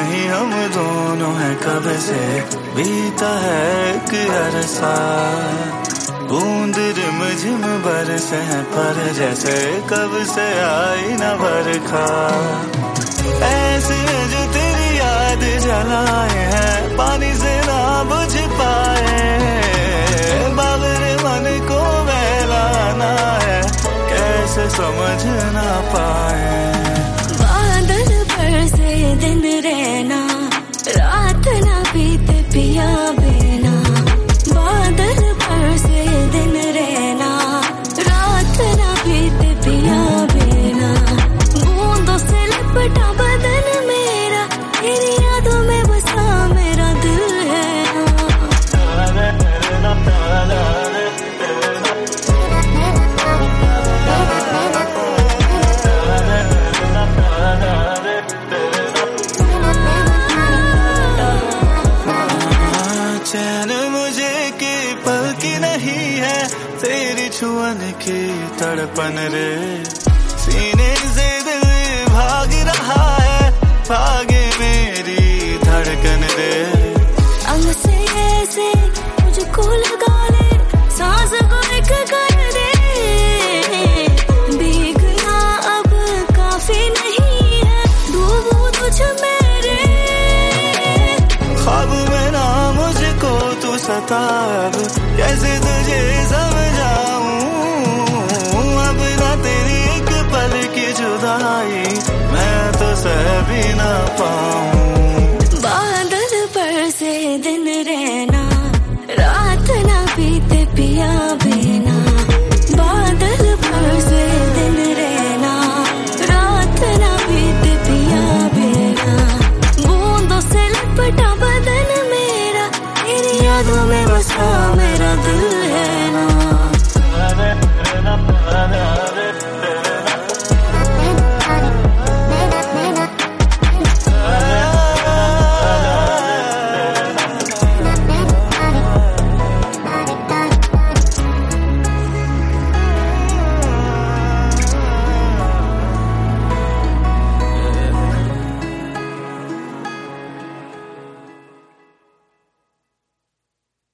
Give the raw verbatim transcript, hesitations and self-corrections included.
नहीं हम दोनों हैं कब से, बीता है एक अरसा। बूंद रिम झिम बरसे हैं पर जैसे कब से आई न बरखा। ऐसे जो तेरी याद जलाए हैं पानी से ना बुझ पाए। बाबर मन को बहलाना है कैसे समझ ना पाए। बादल पर से दिन रहना रात ना बीते पिया बिना। बादल पर से दिन रहना रात ना बीते पिया बिना। बूंदों से लिपटा बदन मेरा तेरी यादों में बसा मेरा दिल है चैन मुझे की पल की नहीं है तेरी छुअन की तड़पन रे। सीने से दिल भाग रहा है भागे मेरी धड़कन रे। अंग से ऐसे मुझको लगा ले सांस को एक कर दे। भीगना अब काफी नहीं है डूबूं तुझ मेरे। ख्वाब में ना मुझको तू सता अब कैसे तुझे समझाऊं। अब ना तेरी एक पल की जुदाई मैं तो सह भी ना पाऊं।